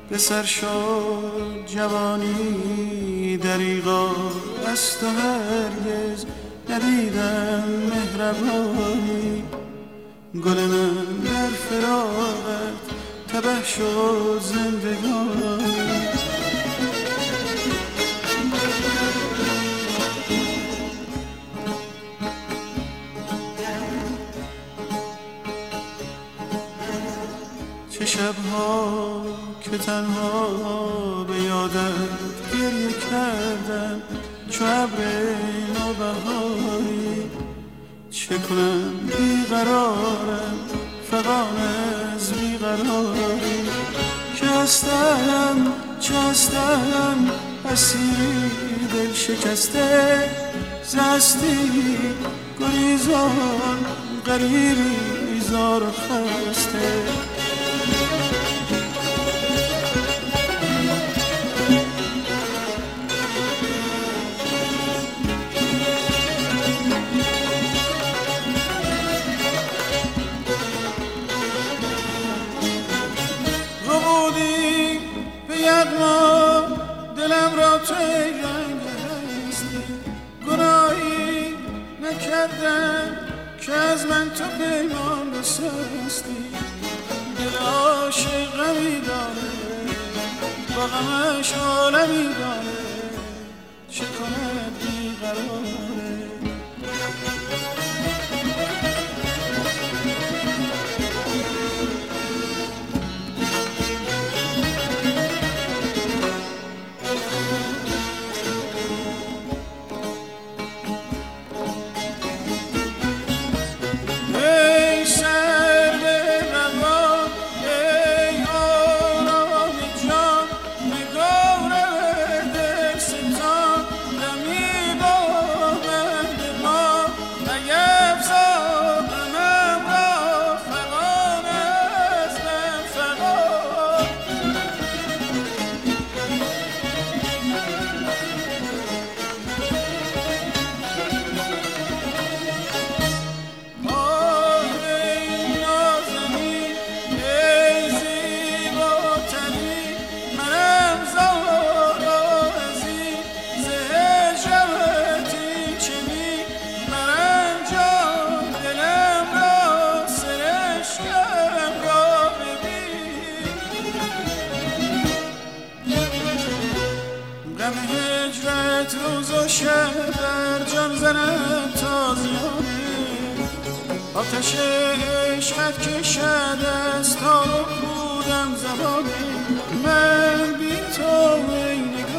به سر شد جوانی دریغا از تو هرگز ندیدم مهربانی. گل من در فراقت تبه شد زندگانی. چه شبها که تنها به یادت گریه کردم چو ابر نوبهاری. چه کنم بیقرارم فغان از بیقراری. که هستم چه هستم اسیری دل شکسته زستی گریزان غریبی زار و خسته. یغما دلم را تو رنگ هستی. گناهی نکردم که از من تو پیمان بسستی. دل عاشق غمی داره با غمش عالمی داره. چه کند بیقراره. غم هجرت روز و شب در جان زند تازیانه. آتش عشقت کشد از تا بودم زمانه. من بی تو ای